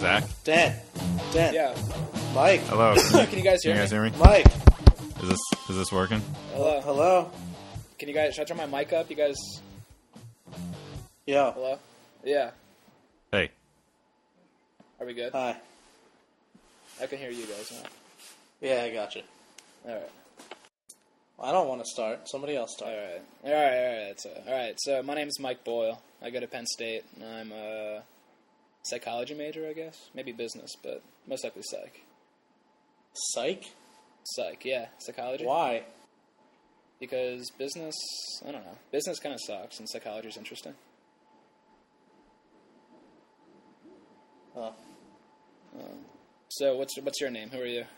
Zach? Dan. Yeah. Mike. Hello. Can you guys hear me? Mike. Is this working? Hello. Can you guys? Should I turn my mic up? You guys. Yo. Hello. Yeah. Hey. Are we good? Hi. I can hear you guys now. Yeah, I got you. All right. I don't want to start. Somebody else start. All right. All right. So my name is Mike Boyle. I go to Penn State. I'm a psychology major, I guess. Maybe business, but most likely psych. Psych? Psych, yeah. Psychology. Why? Because business, I don't know. Business kind of sucks, and psychology is interesting. Oh. So what's your name? Who are you?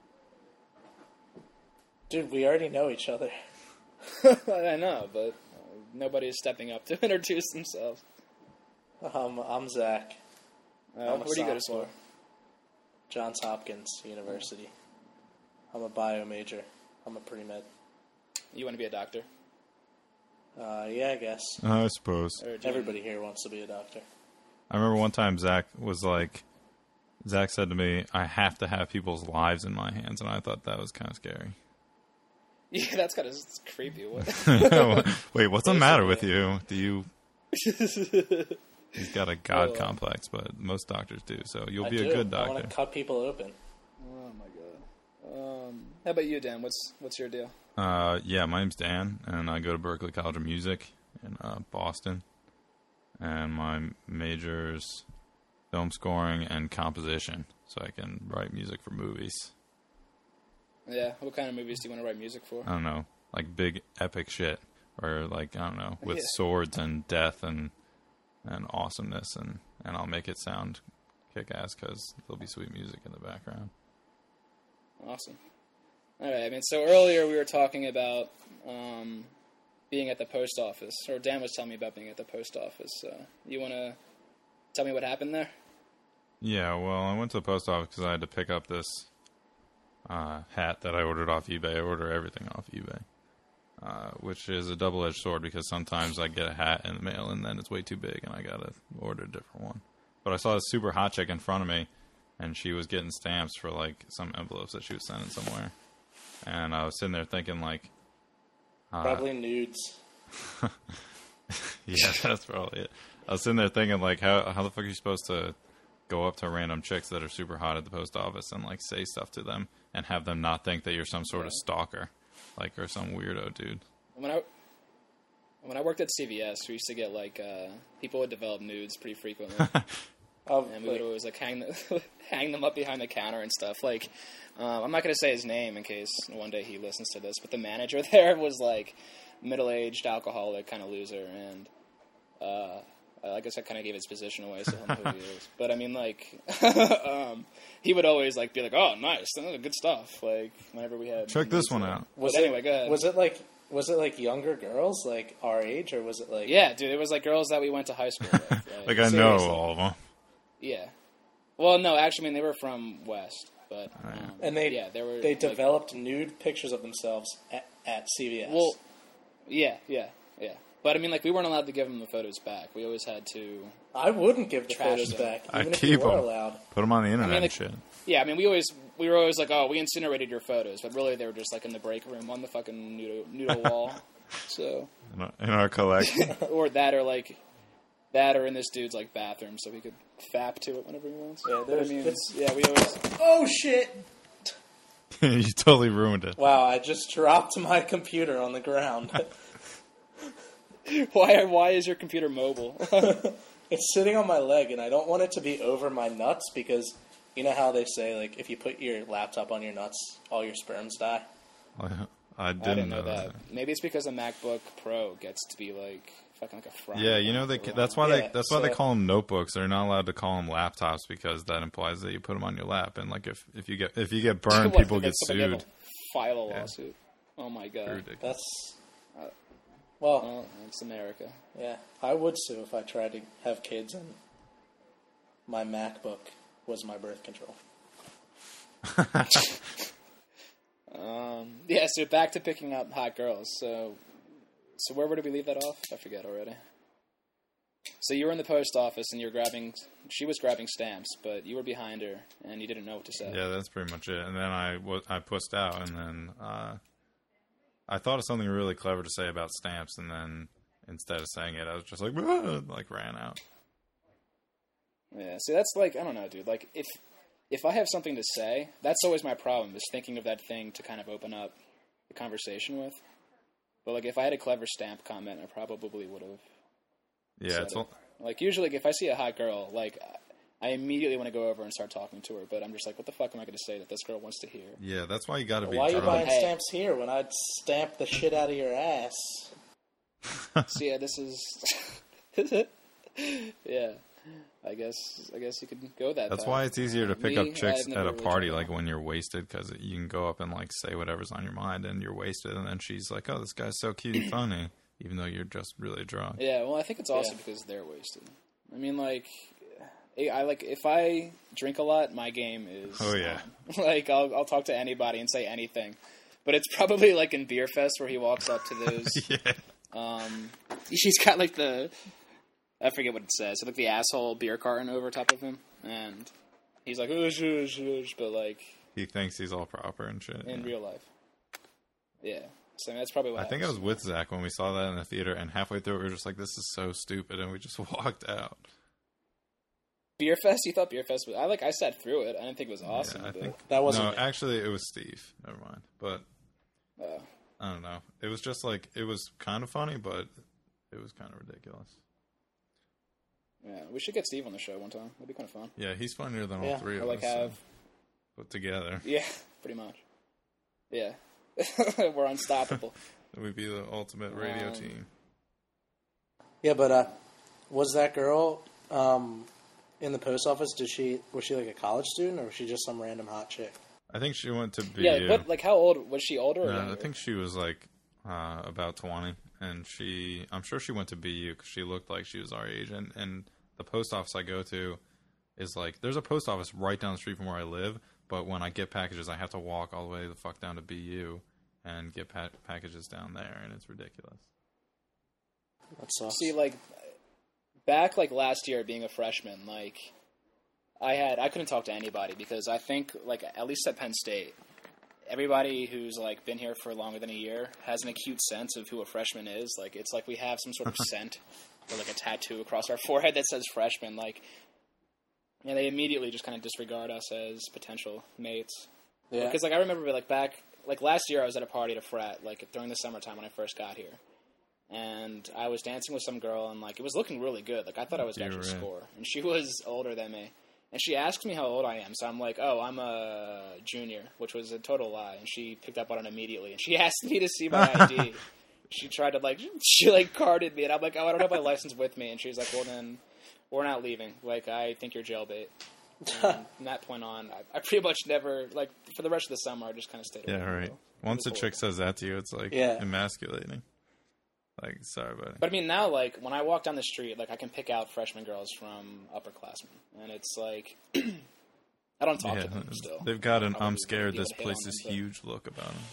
Dude, we already know each other. I know, but nobody is stepping up to introduce themselves. I'm Zach. I'm Where do you go to sophomore. school? Johns Hopkins University. I'm a bio major. I'm a pre-med. You want to be a doctor? Yeah, I guess. I suppose. Or do you- Everybody here wants to be a doctor. I remember one time Zach said to me, I have to have people's lives in my hands, and I thought that was kind of scary. Yeah, that's kind of creepy. What? Wait, what's the matter with you? He's got a god complex, but most doctors do, so you'll be a good I want doctor. to cut people open. Oh my god. How about you, Dan? What's your deal? Yeah, my name's Dan, and I go to Berklee College of Music in Boston. And my major's film scoring and composition, so I can write music for movies. Yeah, what kind of movies do you want to write music for? I don't know, like big epic shit, or like, I don't know, with Yeah. swords and death and awesomeness, and I'll make it sound kick-ass because there'll be sweet music in the background. Awesome. All right. I mean, so earlier we were talking about being at the post office, or Dan was telling me about being at the post office. You want to tell me what happened there? Yeah, well, I went to the post office because I had to pick up this hat that I ordered off eBay. I order everything off eBay, which is a double-edged sword because sometimes I get a hat in the mail and then it's way too big and I got to order a different one. But I saw this super hot chick in front of me, and she was getting stamps for, like, some envelopes that she was sending somewhere. And I was sitting there thinking, like... Probably nudes. Yeah, that's probably it. I was sitting there thinking, like, how the fuck are you supposed to go up to random chicks that are super hot at the post office and, like, say stuff to them and have them not think that you're some sort of stalker, like, or some weirdo dude? When I worked at CVS, we used to get like people would develop nudes pretty frequently, and we would always like hang them up behind the counter and stuff. Like, I'm not going to say his name in case one day he listens to this, but the manager there was like middle-aged alcoholic kind of loser, and I guess I kind of gave his position away, so he'll know who he is. But I mean, like, he would always like be like, "Oh, nice, good stuff." Like whenever we had Check this one out. Anyway, go ahead. Was it like younger girls, like our age, or was it like... Yeah, dude, it was like girls that we went to high school with. Like, I know seriously. all of them. Yeah. Well, no, actually, I mean, they were from West, but... And they were, they like, developed nude pictures of themselves at CVS. Well, yeah. But, I mean, like, we weren't allowed to give them the photos back. We always had to... I wouldn't give the Trash photos them. back, I'd even if keep you were them. allowed. Put them on the internet like, and shit. Yeah, I mean, we were always like, oh, we incinerated your photos, but really they were just, like, in the break room on the fucking noodle wall. So... In our collection. or that, or in this dude's, like, bathroom, so he could fap to it whenever he wants. Yeah, But, I mean, yeah, we always... Oh, shit! You totally ruined it. Wow, I just dropped my computer on the ground. Why is your computer mobile? It's sitting on my leg, and I don't want it to be over my nuts because you know how they say, like, if you put your laptop on your nuts, all your sperms die? I I didn't didn't know know that. Maybe it's because the MacBook Pro gets to be like fucking like a fry. Yeah, you know that's why they so- call them notebooks. They're not allowed to call them laptops because that implies that you put them on your lap, and like if you get burned, What, people get somebody have sued. to file a lawsuit. Oh my god. Ridiculous. That's... Well, Well, it's America. yeah, I would sue if I tried to have kids and my MacBook was my birth control. Yeah, so back to picking up hot girls. So where would we leave that off? I forget already. So you were in the post office and she was grabbing stamps, but you were behind her and you didn't know what to say. Yeah, that's pretty much it. And then I pussed out, and then I thought of something really clever to say about stamps, and then instead of saying it, I was just like, ran out. Yeah, see, that's like, I don't know, dude. Like, if I have something to say, that's always my problem, is thinking of that thing to kind of open up the conversation with. But, like, if I had a clever stamp comment, I probably would have. Yeah, it's like, usually, like, if I see a hot girl, like, I immediately want to go over and start talking to her, but I'm just like, what the fuck am I going to say that this girl wants to hear? Yeah, that's why you got to be Why drunk. are you buying stamps here when I'd stamp the shit out of your ass? So, yeah, this is... yeah. I guess you could go that. That's why it's easier to pick up chicks at a party, like when you're wasted, because you can go up and like say whatever's on your mind, and you're wasted, and then she's like, "Oh, this guy's so cute and funny," even though you're just really drunk. Yeah, well, I think it's also because they're wasted. I mean, like, if I drink a lot, my game is. Oh yeah. Like I'll talk to anybody and say anything, but it's probably like in Beer Fest where he walks up to those. Yeah. She's got like I forget what it says. Like the asshole beer carton over top of him, and he's like, but like he thinks he's all proper and shit. In real life. Yeah. So that's probably why. I think I was with Zach when we saw that in the theater, and halfway through we were just like, "This is so stupid," and we just walked out. Beer Fest? You thought Beer Fest was... I sat through it. I didn't think it was awesome. Yeah, I think that wasn't... No, actually, it was Steve. Never mind. But I don't know. It was just like, it was kind of funny, but it was kind of ridiculous. Yeah, we should get Steve on the show one time. That'd be kind of fun. Yeah, he's funnier than all three of us. Put together. Yeah, pretty much. Yeah. We're unstoppable. We'd be the ultimate radio team. Yeah, but was that girl in the post office? Was she like a college student, or was she just some random hot chick? I think she went to BU. Yeah, but like how old was she? Older? Or I think she was like about 20, and I'm sure she went to BU because she looked like she was our age. And the post office I go to is like, there's a post office right down the street from where I live, but when I get packages, I have to walk all the way the fuck down to BU and get packages down there, and it's ridiculous. That sucks. See, like, back, like, last year being a freshman, like, I couldn't talk to anybody because I think, like, at least at Penn State, everybody who's, like, been here for longer than a year has an acute sense of who a freshman is. Like, it's like we have some sort of scent or, like, a tattoo across our forehead that says freshman. Like, yeah, they immediately just kind of disregard us as potential mates. Yeah. Because, like, I remember, like, back, like, last year I was at a party at a frat, like, during the summertime when I first got here. And I was dancing with some girl, and, like, it was looking really good. Like, I thought I was going to score. And she was older than me. And she asked me how old I am. So I'm like, oh, I'm a junior, which was a total lie. And she picked up on it immediately. And she asked me to see my ID. She tried to, like, carded me. And I'm like, oh, I don't have my license with me. And she was like, well, then we're not leaving. Like, I think you're jailbait. And from that point on, I pretty much never, like, for the rest of the summer, I just kind of stayed away. Yeah, right. Once a chick says that to you, it's, like, emasculating. Like, sorry, buddy. But I mean, now, like, when I walk down the street, like, I can pick out freshman girls from upperclassmen. And it's like, I don't talk to them still. They've got an I'm scared this place is huge look about them.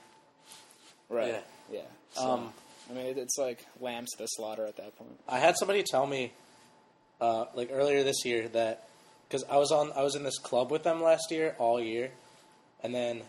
Right. Yeah. So, I mean, it's like lambs to the slaughter at that point. I had somebody tell me, like, earlier this year that, because I was in this club with them last year, all year. And then,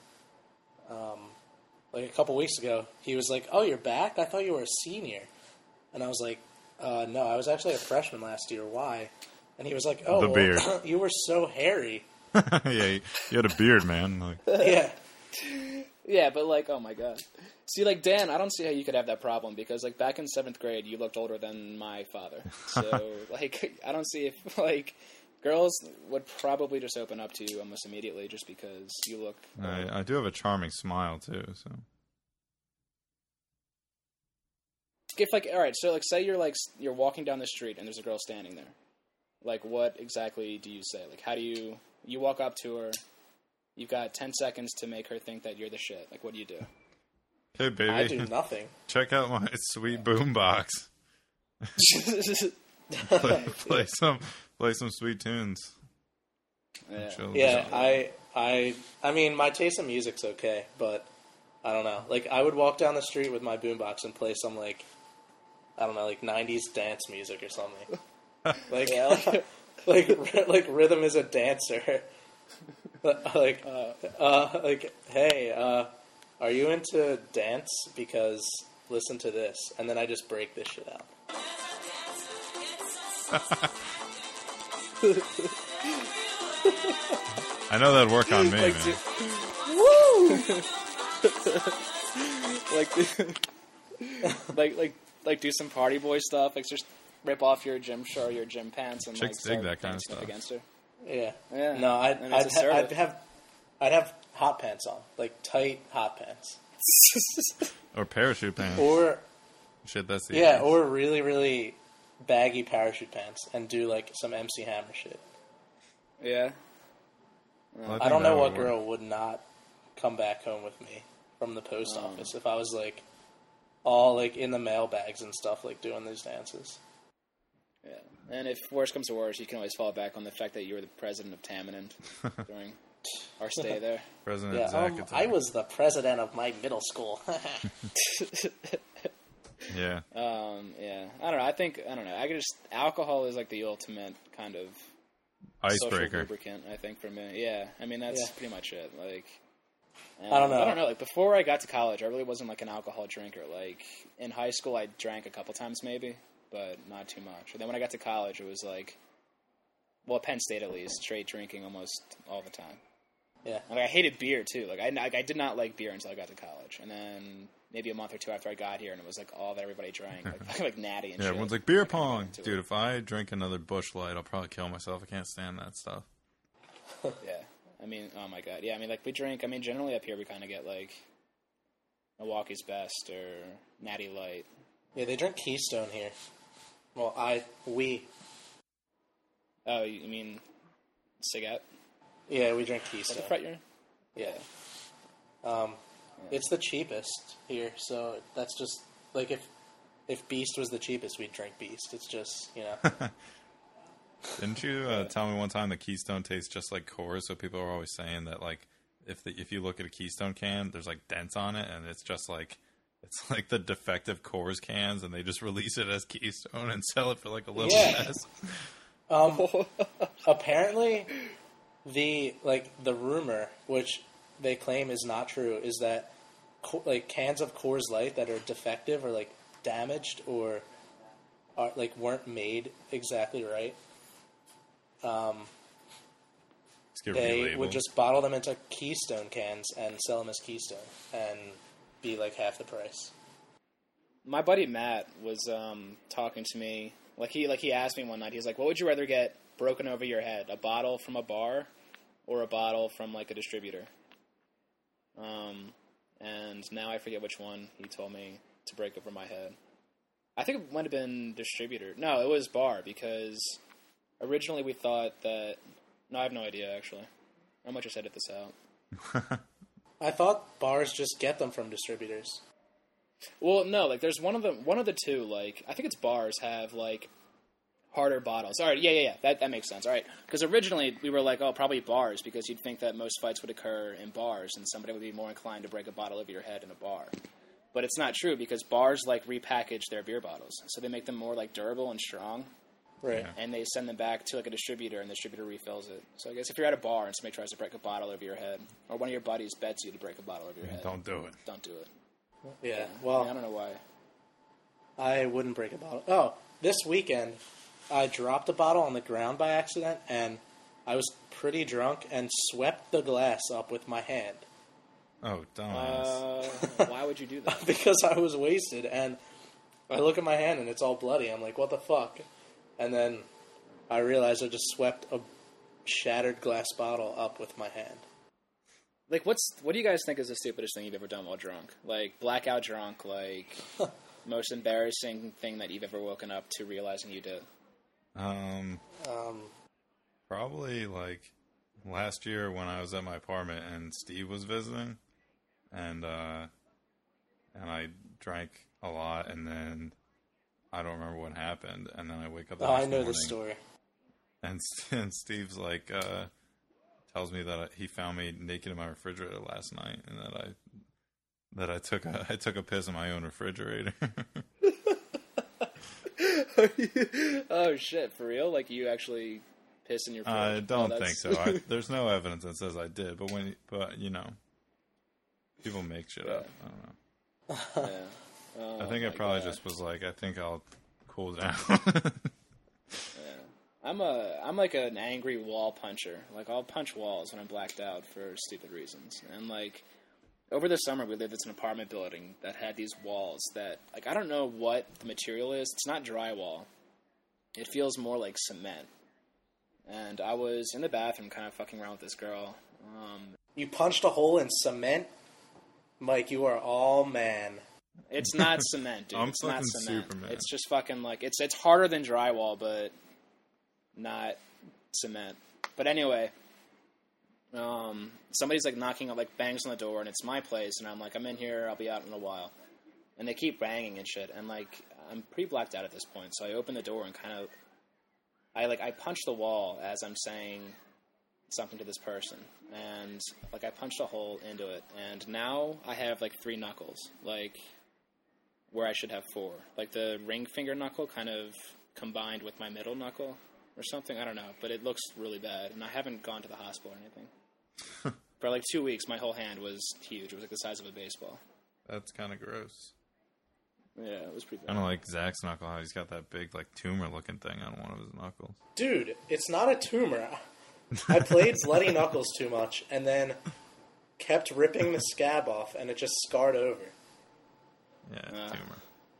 like a couple weeks ago, he was like, "Oh, you're back? I thought you were a senior." And I was like, "No, I was actually a freshman last year. Why?" And he was like, "Oh, the beard. You were so hairy." Yeah, you had a beard, man. Like. Yeah. Yeah, but like, oh my god. See, like, Dan, I don't see how you could have that problem because, like, back in 7th grade, you looked older than my father. So, like, I don't see if, like, girls would probably just open up to you almost immediately just because you look... I do have a charming smile, too, so... If, like, alright, so, like, say you're walking down the street and there's a girl standing there. Like, what exactly do you say? Like, how do you... You walk up to her, you've got 10 seconds to make her think that you're the shit. Like, what do you do? Hey, baby. I do nothing. Check out my sweet boombox. play some sweet tunes. Yeah, I mean, my taste in music's okay, but I don't know. Like, I would walk down the street with my boombox and play some, like, I don't know, like 90s dance music or something. Like, like Rhythm is a dancer. Like, hey, are you into dance? Because listen to this, and then I just break this shit out. I know that'd work on me, Like, man. Woo! like do some party boy stuff. Like just rip off your gym shirt or your gym pants and Chicks like dig that kind of dancing up stuff. against her. Yeah. Yeah. No, And it's assertive. I'd have hot pants on, like tight hot pants, Or parachute pants. or Shit, that's the yeah, or really really baggy parachute pants, and do like some MC Hammer shit. Yeah. Well, I don't think know that what would work. girl would not come back home with me from the post office if I was like all like in the mailbags and stuff, like doing these dances. Yeah. And if worse comes to worse, you can always fall back on the fact that you were the president of Tamanend during our stay there. President Yeah, Zack Attack. I was the president of my middle school. Yeah. Yeah. I don't know. I don't know. Alcohol is like the ultimate kind of social Icebreaker. lubricant, I think, for me. Yeah. I mean, that's Yeah. pretty much it. Like, I don't know. Like, before I got to college, I really wasn't like an alcohol drinker. Like, in high school, I drank a couple times maybe, but not too much. And then when I got to college, it was like, well, at Penn State at least, straight drinking almost all the time. Yeah. And I hated beer too. Like I did not like beer until I got to college, and then maybe a month or two after I got here, and it was like all that everybody drank, like Natty and Yeah, shit. everyone's like, beer I got pong. into Dude, it. if I drink another Busch Light, I'll probably kill myself. I can't stand that stuff. Yeah, I mean, oh my god, yeah. I mean, like we drink. I mean, generally up here we kind of get like Milwaukee's Best or Natty Light. Yeah, they drink Keystone here. Well, we. Oh, you mean Cigarette? Yeah, we drink Is that Keystone. the fret you're in? Yeah. It's the cheapest here, so that's just like if Beast was the cheapest, we'd drink Beast. It's just, you know. Didn't you tell me one time that Keystone tastes just like Coors? So people are always saying that, like, if you look at a Keystone can, there's like dents on it, and it's just like the defective Coors cans, and they just release it as Keystone and sell it for like a little Yeah. less. Apparently, the rumor, which they claim is not true, is that like cans of Coors Light that are defective or like damaged or are like weren't made exactly right. Just get They relabeled. would just bottle them into Keystone cans and sell them as Keystone and be like half the price. My buddy Matt was talking to me. Like he asked me one night. He was like, "What would you rather get broken over your head? A bottle from a bar, or a bottle from like a distributor?" And now I forget which one he told me to break over my head. I think it might have been distributor. No, it was bar, because originally we thought that. No, I have no idea actually. I might just edit this out. I thought bars just get them from distributors. Well, no, like there's one of the two. Like I think it's bars have like harder bottles. All right, yeah. That makes sense. All right, because originally we were like, oh, probably bars, because you'd think that most fights would occur in bars, and somebody would be more inclined to break a bottle over your head in a bar. But it's not true, because bars like repackage their beer bottles, so they make them more like durable and strong, Right. Yeah. and they send them back to like a distributor, and the distributor refills it. So I guess if you're at a bar and somebody tries to break a bottle over your head, or one of your buddies bets you to break a bottle over your head, Don't do it. don't do it. Yeah. I Well, don't know why. I wouldn't break a bottle. Oh, this weekend, I dropped a bottle on the ground by accident, and I was pretty drunk and swept the glass up with my hand Oh, dumbass. Why would you do that? because I was wasted. And I look at my hand, and it's all bloody. I'm like, what the fuck? And then I realized I just swept a shattered glass bottle up with my hand. Like, what do you guys think is the stupidest thing you've ever done while drunk? Like, blackout drunk, like, most embarrassing thing that you've ever woken up to realizing you did? Probably like last year when I was at my apartment and Steve was visiting, and I drank a lot, and then I don't remember what happened, and then I wake up. The Oh, next I know morning, this story. And Steve's like tells me that he found me naked in my refrigerator last night, and that I took a piss in my own refrigerator. Oh shit! For real? Like you actually piss in your fridge? I don't think so. There's no evidence that says I did, but people make shit up. I don't know. Yeah. I think I probably just was like, I think I'll cool down. I'm like an angry wall puncher. Like I'll punch walls when I'm blacked out for stupid reasons. And like over the summer we lived in an apartment building that had these walls that like I don't know what the material is. It's not drywall. It feels more like cement. And I was in the bathroom kind of fucking around with this girl. You punched a hole in cement? Mike, you are all man. It's not cement, dude. It's not cement. Superman. It's just fucking like it's harder than drywall, but not cement. But anyway, somebody's like knocking on like bangs on the door, and it's my place, and I'm like, I'm in here. I'll be out in a while. And they keep banging and shit, and like I'm pretty blacked out at this point, so I open the door and kind of I punch the wall as I'm saying something to this person, and like I punched a hole into it, and now I have like 3 knuckles, like where I should have 4. Like the ring finger knuckle kind of combined with my middle knuckle or something. I don't know, but it looks really bad, and I haven't gone to the hospital or anything. For like 2 weeks, my whole hand was huge. It was like the size of a baseball. That's kind of gross. Yeah, it was pretty bad. Kind of like Zach's knuckle, how he's got that big like tumor-looking thing on one of his knuckles. Dude, it's not a tumor. I played Bloody Knuckles too much, and then kept ripping the scab off, and it just scarred over. Yeah, tumor.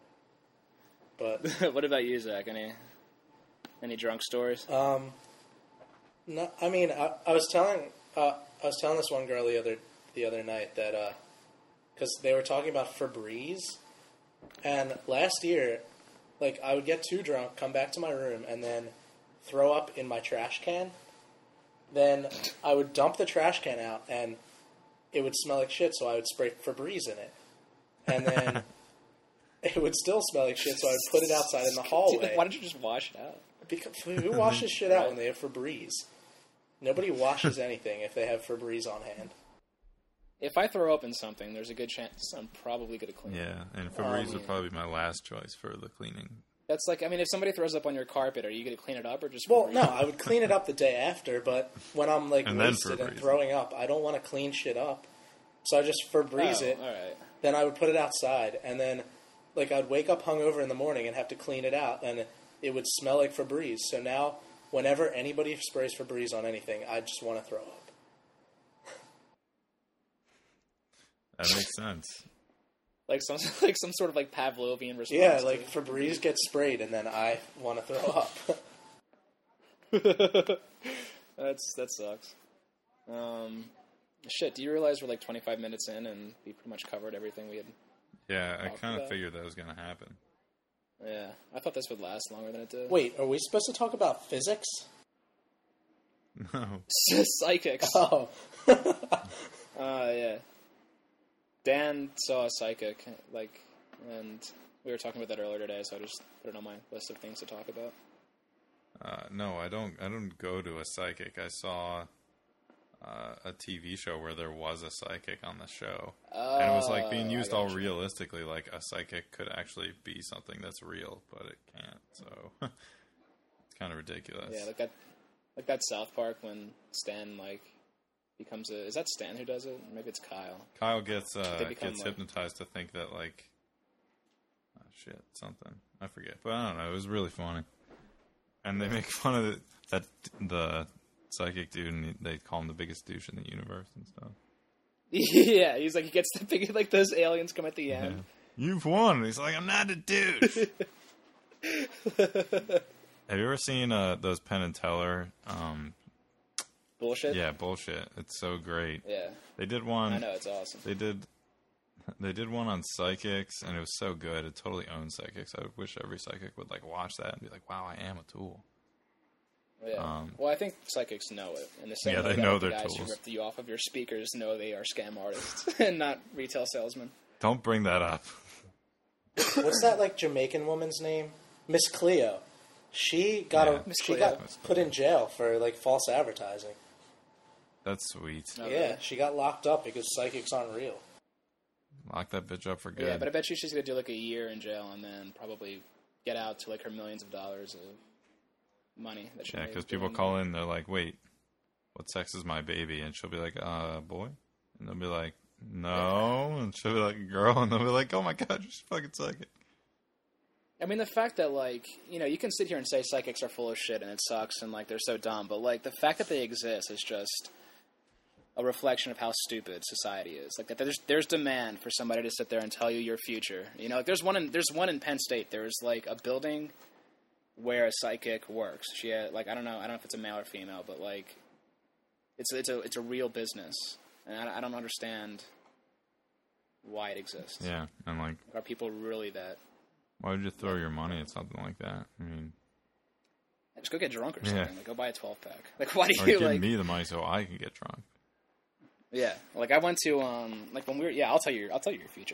But what about you, Zach? Any drunk stories? no, I mean, I was telling this one girl the other night that because they were talking about Febreze, and last year, like I would get too drunk, come back to my room, and then throw up in my trash can. Then I would dump the trash can out, and it would smell like shit, so I would spray Febreze in it. And then it would still smell like shit, so I would put it outside in the hallway. Why don't you just wash it out? Because who washes shit out when they have Febreze? Nobody washes anything if they have Febreze on hand. If I throw up in something, there's a good chance I'm probably going to clean it. Yeah, and Febreze would probably be my last choice for the cleaning. That's like, I mean, if somebody throws up on your carpet, are you going to clean it up or just... Well, no, I would clean it up the day after, but when I'm, like, wasted and throwing up, I don't want to clean shit up. So I just Febreze it. All right. Then I would put it outside, and then, like, I'd wake up hungover in the morning and have to clean it out, and it would smell like Febreze. So now, whenever anybody sprays Febreze on anything, I just want to throw up. That makes sense. Like some sort of like Pavlovian response. Yeah, like Febreze gets sprayed, and then I want to throw up. That sucks. Shit, do you realize we're like 25 minutes in and we pretty much covered everything we had? Yeah, I kind of figured that was going to happen. Yeah, I thought this would last longer than it did. Wait, are we supposed to talk about physics? No. Psychics. Oh. Yeah. Dan saw a psychic, like, and we were talking about that earlier today, so I just put it on my list of things to talk about. No, I don't go to a psychic. I saw a TV show where there was a psychic on the show. And it was like being used all realistically, like a psychic could actually be something that's real, but it can't. So it's kind of ridiculous. Yeah, like that South Park when Stan like becomes is that Stan who does it? Maybe it's Kyle. Kyle gets hypnotized to think that like something. I forget. But I don't know, it was really funny. And they make fun of the psychic dude, and they call him the biggest douche in the universe and stuff. Yeah, he's like, he gets the big, like those aliens come at the end. Yeah. You've won. And he's like, I'm not a douche. Have you ever seen those Penn and Teller? Bullshit? Yeah, bullshit. It's so great. Yeah. They did one. I know, it's awesome. They did one on psychics, and it was so good. It totally owns psychics. I wish every psychic would like watch that and be like, wow, I am a tool. Yeah. Well, I think psychics know it. In the same way they know the their guys tools. who rip you off of your speakers know they are scam artists and not retail salesmen. Don't bring that up. What's that like Jamaican woman's name? Miss Cleo. She got put in jail for like false advertising. That's sweet. Yeah, she got locked up because psychics aren't real. Lock that bitch up for good. Yeah, but I bet she's going to do like a year in jail and then probably get out to like her millions of dollars of money that she Yeah, made because people doing call in, they're like, "Wait, what sex is my baby?" And she'll be like, boy," and they'll be like, "No," and she'll be like, "Girl," and they'll be like, "Oh my god, you're fucking psychic." I mean, the fact that, like, you know, you can sit here and say psychics are full of shit and it sucks and, like, they're so dumb, but, like, the fact that they exist is just a reflection of how stupid society is. Like, that there's demand for somebody to sit there and tell you your future. You know, like, there's one in Penn State. There's, like, a building where a psychic works. She had, like, I don't know if it's a male or female, but, like, it's a real business. And I don't understand why it exists. Yeah, and, like... Are people really that... Why would you throw your money at something like that? I mean... Just go get drunk or something. Yeah. Like, go buy a 12-pack. Like, why do or you, give like... me the money so I can get drunk. Yeah. Like, I went to, like, when we were... Yeah, I'll tell you your future.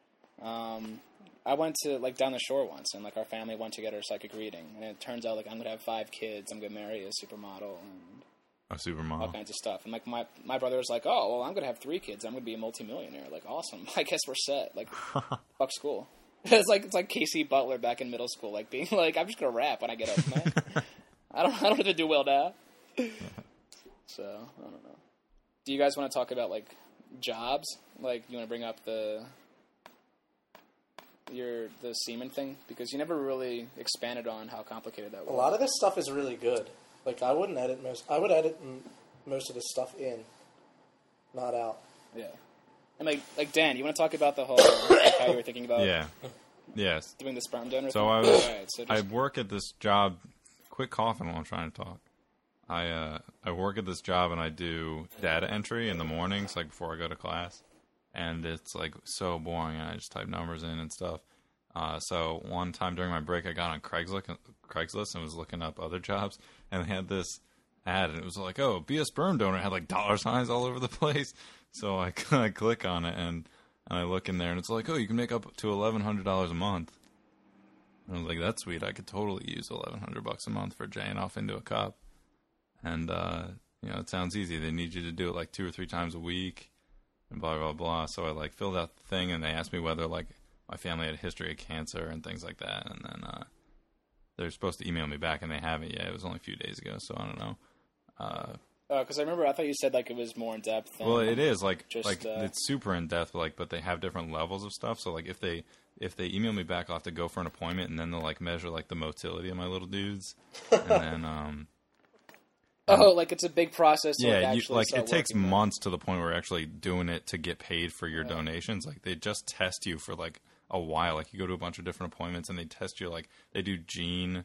I went to, like, down the shore once, and, like, our family went to get our psychic reading. And it turns out, like, I'm going to have 5 kids. I'm going to marry a supermodel. And A supermodel. all kinds of stuff. And, like, my brother was like, oh, well, I'm going to have 3 kids. I'm going to be a multimillionaire. Like, awesome. I guess we're set. Like, fuck school. It's like Casey Butler back in middle school, like being like, I'm just gonna rap when I get up, man. I don't have to do well now. So I don't know. Do you guys want to talk about like jobs? Like, you want to bring up the semen thing, because you never really expanded on how complicated that was. A lot of this stuff is really good. Like, I would edit most of this stuff in, not out. Yeah. And like Dan, you want to talk about the whole like, how you were thinking about Yes. doing the sperm donor So thing? I was Right, so I work at this job. Quit coughing while I'm trying to talk. I work at this job and I do data entry in the mornings, like before I go to class, and it's like so boring. And I just type numbers in and stuff. So one time during my break, I got on Craigslist and was looking up other jobs, and they had this ad, and it was like, "Oh, be a sperm donor." It had like dollar signs all over the place. So I click on it and I look in there, and it's like, "Oh, you can make up to $1,100 a month." And I was like, "That's sweet. I could totally use $1,100 a month for jaying off into a cup." And it sounds easy. They need you to do it like 2 or 3 times a week, and blah blah blah. So I like filled out the thing, and they asked me whether like my family had a history of cancer and things like that. And then they're supposed to email me back, and they haven't yet. It was only a few days ago, so I don't know. Because I thought you said like it was more in depth. Well, it is just, it's super in depth, but they have different levels of stuff. So like if they email me back, I'll have to go for an appointment, and then they'll like measure like the motility of my little dudes, and then like it's a big process. To, yeah, it takes months to the point where you're actually doing it to get paid for your donations. Like they just test you for like a while. Like you go to a bunch of different appointments, and they test you. Like they do gene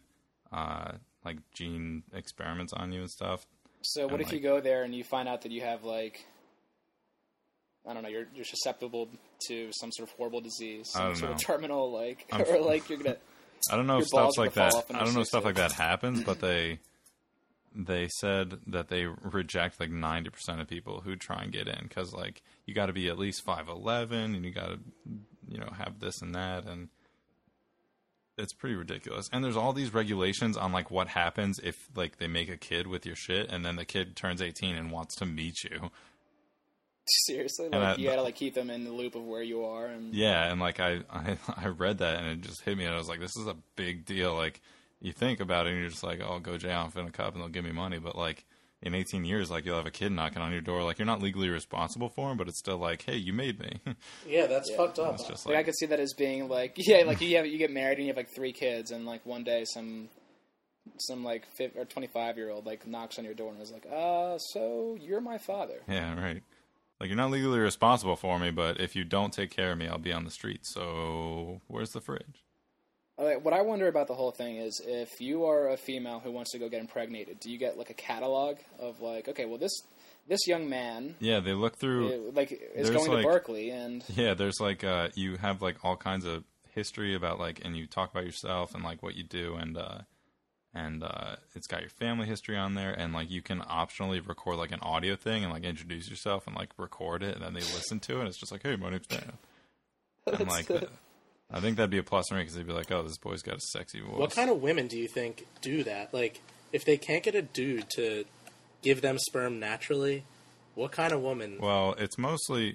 experiments on you and stuff. So what if you go there and you find out that you have like, I don't know, you're susceptible to some sort of horrible disease, some sort of terminal like, or like you're gonna. I don't know if stuff like that. I don't know if stuff like that happens, but they said that they reject like 90% of people who try and get in because like you got to be at least 5'11" and you got to have this and that, and it's pretty ridiculous. And there's all these regulations on like what happens if like they make a kid with your shit and then the kid turns 18 and wants to meet you. Seriously, like you gotta like keep them in the loop of where you are. And yeah, and like I read that and it just hit me, and I was like, this is a big deal. Like you think about it and you're just like, oh, I'll go jay off in a cup and they'll give me money, but like in 18 years, like you'll have a kid knocking on your door. Like you're not legally responsible for him, but it's still like, hey, you made me. Yeah, that's fucked up. It's just like I could see that as being like, yeah, like you get married and you have like 3 kids, and like one day some like 50 or 25-year-old like knocks on your door and is like, so you're my father. Yeah, right. Like you're not legally responsible for me, but if you don't take care of me, I'll be on the street. So where's the fridge? What I wonder about the whole thing is, if you are a female who wants to go get impregnated, do you get like a catalog of like, okay, well this young man, yeah, they look through is going to Berkeley, and yeah, there's like you have like all kinds of history about like, and you talk about yourself and like what you do, and it's got your family history on there, and like you can optionally record like an audio thing and like introduce yourself and like record it, and then they listen to it, and it's just like, hey, my name's Dan, and like. I think that'd be a plus for me because they'd be like, oh, this boy's got a sexy voice. What kind of women do you think do that? Like, if they can't get a dude to give them sperm naturally, what kind of woman? Well, it's mostly,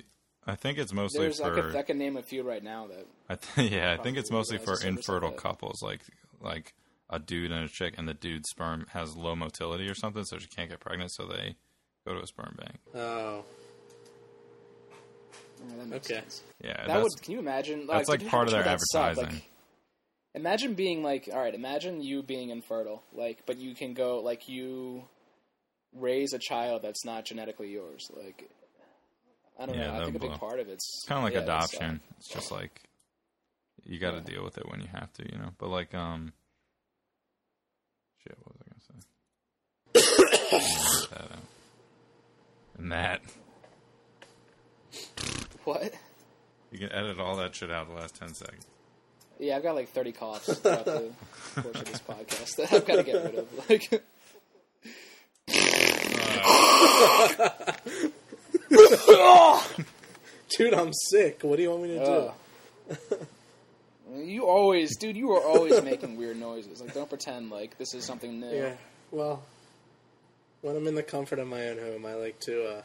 I think it's mostly I could name a few right now that. I think it's mostly for infertile couples, like a dude and a chick, and the dude's sperm has low motility or something, so she can't get pregnant, so they go to a sperm bank. Oh. Yeah, that makes sense. Yeah, can you imagine? That's like part of their advertising. Like, imagine being like, all right, imagine you being infertile, like, but you can go, like, you raise a child that's not genetically yours. Like, I don't know. I think a big part of it's kind of like adoption. It's just like you got to deal with it when you have to, you know. But like, shit, what was I gonna say? And that. What? You can edit all that shit out the last 10 seconds. Yeah, I've got like 30 coughs throughout the course of this podcast that I've got to get rid of. Like, dude, I'm sick. What do you want me to do? You are always making weird noises. Like, don't pretend like this is something new. Yeah, well, when I'm in the comfort of my own home, I like to,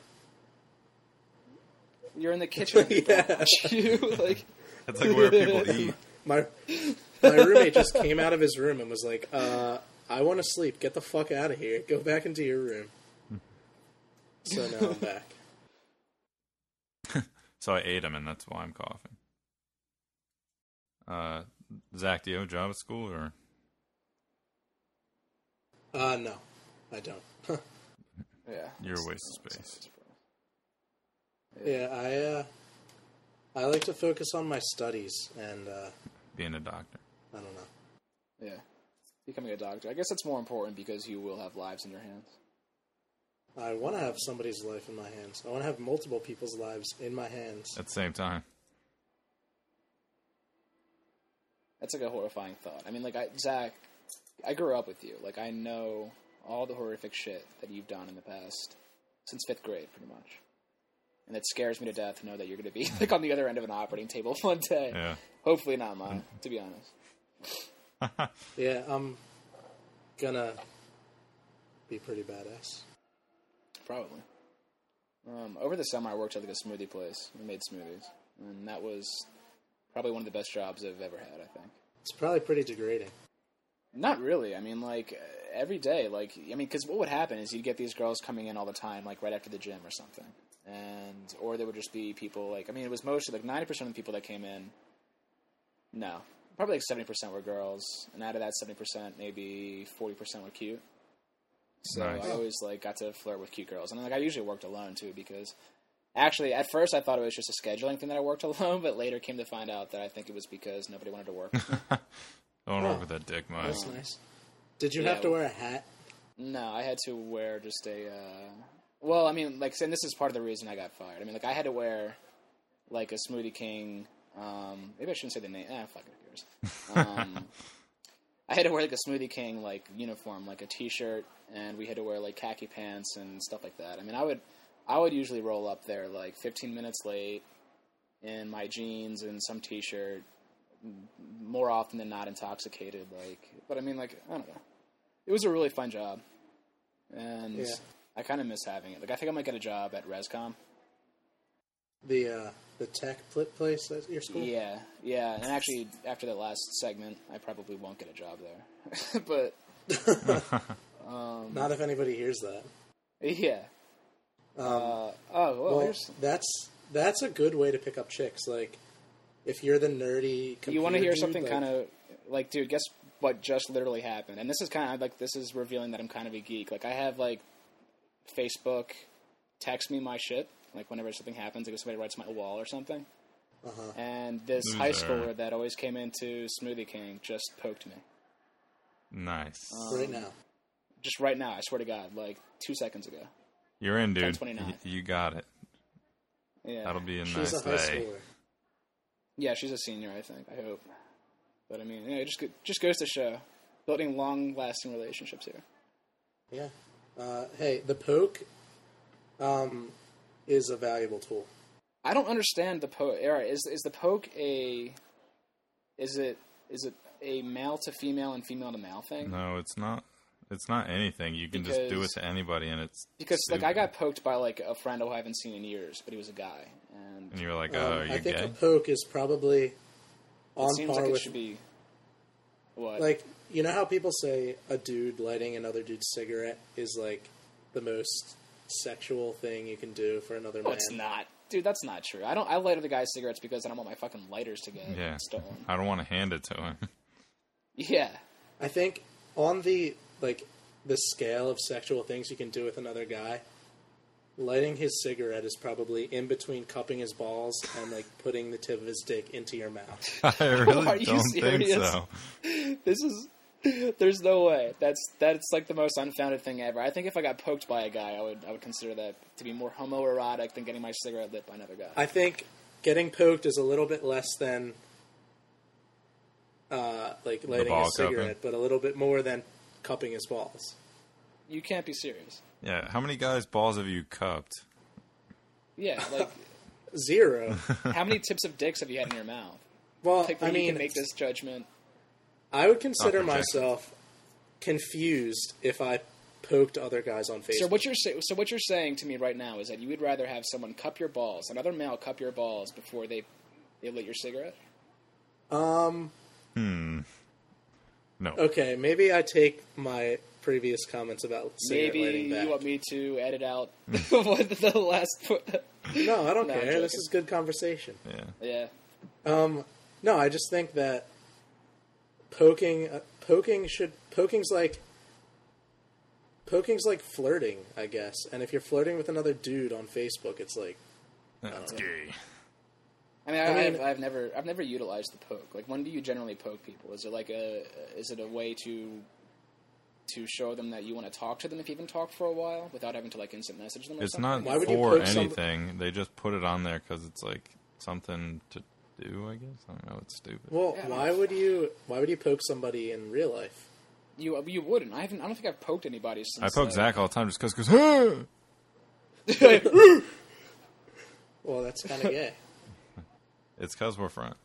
You're in the kitchen. Yeah. You, like... That's like where people eat. My roommate just came out of his room and was like, I want to sleep. Get the fuck out of here. Go back into your room. So now I'm back. So I ate him, and that's why I'm coughing. Zach, do you have a job at school, or? No, I don't. Yeah. You're a waste of space. Yeah, I like to focus on my studies and... being a doctor. I don't know. Yeah. Becoming a doctor. I guess it's more important because you will have lives in your hands. I want to have somebody's life in my hands. I want to have multiple people's lives in my hands. At the same time. That's like a horrifying thought. I mean, like, Zach, I grew up with you. Like, I know all the horrific shit that you've done in the past. Since 5th grade, pretty much. And it scares me to death to know that you're going to be like on the other end of an operating table one day. Yeah. Hopefully not mine, to be honest. Yeah, I'm gonna be pretty badass. Probably. Over the summer, I worked at like a smoothie place. We made smoothies, and that was probably one of the best jobs I've ever had. I think it's probably pretty degrading. Not really. I mean, like every day. Like, I mean, because what would happen is you'd get these girls coming in all the time, like right after the gym or something. Or there would just be people like, I mean, it was mostly like 90% of the people that came in. No, probably like 70% were girls, and out of that 70%, maybe 40% were cute. So nice. I always like got to flirt with cute girls, and like I usually worked alone too because actually at first I thought it was just a scheduling thing that I worked alone, but later came to find out that I think it was because nobody wanted to work with me. Don't work with that dick, Mike. That's nice. Did you have to wear a hat? No, I had to wear just a. Well, I mean, like, and this is part of the reason I got fired. I mean, like, I had to wear, like, a Smoothie King, maybe I shouldn't say the name, fuck it, who cares. I had to wear, like, a Smoothie King, like, uniform, like a t-shirt, and we had to wear, like, khaki pants and stuff like that. I mean, I would usually roll up there, like, 15 minutes late in my jeans and some t-shirt, more often than not intoxicated, like, but I mean, like, I don't know. It was a really fun job, and... Yeah. I kind of miss having it. Like, I think I might get a job at Rescom. The tech flip place at your school? Yeah. And actually, after that last segment, I probably won't get a job there. But... not if anybody hears that. Yeah. That's a good way to pick up chicks. Like, if you're the nerdy... You want to hear something like, kind of... Like, dude, guess what just literally happened? And this is kind of... Like, this is revealing that I'm kind of a geek. Like, I have, like... Facebook text me my shit, like whenever something happens, like if somebody writes my wall or something. And this high schooler that always came into Smoothie King just poked me. Nice. Right now. Just right now, I swear to God, like 2 seconds ago. You're in, dude. You got it. Yeah. That'll be a she's nice a high day. Schooler. Yeah, she's a senior, I think. I hope. But I mean, it just goes to show building long-lasting relationships here. Yeah. Hey, the poke is a valuable tool. I don't understand the poke. Is the poke a male to female and female to male thing? No, it's not. It's not anything. You can just do it to anybody, and it's because stupid. like I got poked by like a friend who I haven't seen in years, but he was a guy, and And you were like, are you I think gay? a poke is probably on It seems par like it with should be. What? like, you know how people say a dude lighting another dude's cigarette is like the most sexual thing you can do for another No, man? it's not. Dude, that's not true. I light other guys' cigarettes because I don't want my fucking lighters to get stolen. I don't want to hand it to him. Yeah. I think on the scale of sexual things you can do with another guy, lighting his cigarette is probably in between cupping his balls and like putting the tip of his dick into your mouth. I really Are you don't think serious? so. There's no way. That's like the most unfounded thing ever. I think if I got poked by a guy, I would consider that to be more homoerotic than getting my cigarette lit by another guy. I think getting poked is a little bit less than like lighting a ball cigarette, but a little bit more than cupping his balls. You can't be serious. Yeah, how many guys' balls have you cupped? Yeah, like 0. how many tips of dicks have you had in your mouth? Well, Like, I you mean, can make this judgment. I would consider Not projected. myself confused if I poked other guys on Facebook. So what you're saying to me right now is that you would rather have someone cup your balls, another male cup your balls before they lit your cigarette? No. Okay, maybe I take my previous comments about cigarette Maybe lighting back. you want me to edit out what the last. No, I don't No, I'm care. joking. This is good conversation. Yeah. Yeah. No, I just think that poking's like flirting, I guess. And if you're flirting with another dude on Facebook, it's like That's gay. I mean, I mean- I've never utilized the poke. Like, when do you generally poke people? Is it a way to show them that you want to talk to them if you haven't talked for a while without having to like instant message them? Or It's something? not Why would you for poke anything. They just put it on there because it's like something to do, I guess. I don't know. It's stupid. well, Yeah. why would you poke somebody in real life? You wouldn't. I don't think I've poked anybody since. I poke Zach all the time just because, Well, that's kind of gay. it's because we're friends.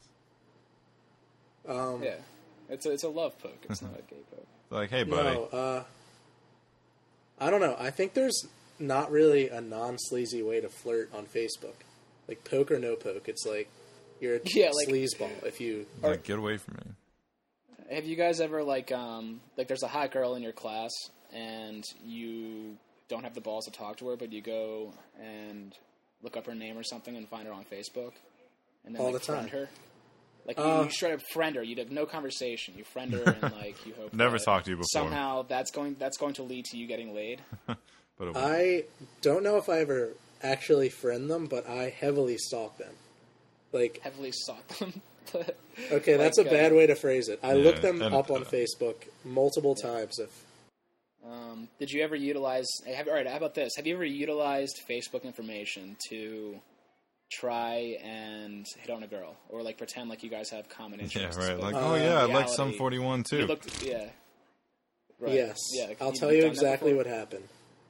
Yeah, it's a love poke. It's not a gay poke. Like, hey, buddy. No, I don't know. I think there's not really a non-sleazy way to flirt on Facebook. Like, poke or no poke. It's like, you're a Yeah, like- sleazeball if you... Like, get away from me. Have you guys ever like there's a hot girl in your class and you don't have the balls to talk to her, but you go and look up her name or something and find her on Facebook, and then All like, the time. friend her? Like you straight up friend her. You'd have no conversation. You friend her and like you hope Never that talked to you before. somehow that's going to lead to you getting laid. But it I don't know if I ever actually friend them, but I heavily stalk them. Like, Heavily sought them. okay, that's Like, a bad way to phrase it. I yeah, look them edit up on that out. Facebook multiple times. Did you ever utilize? All right, how about this? Have you ever utilized Facebook information to try and hit on a girl, or like pretend like you guys have common Yeah, interests? right. but Like, in oh, yeah, I like reality, some 41 You too. looked, yeah. Right. Yes, Yeah, I'll you've tell you done that exactly before? what happened.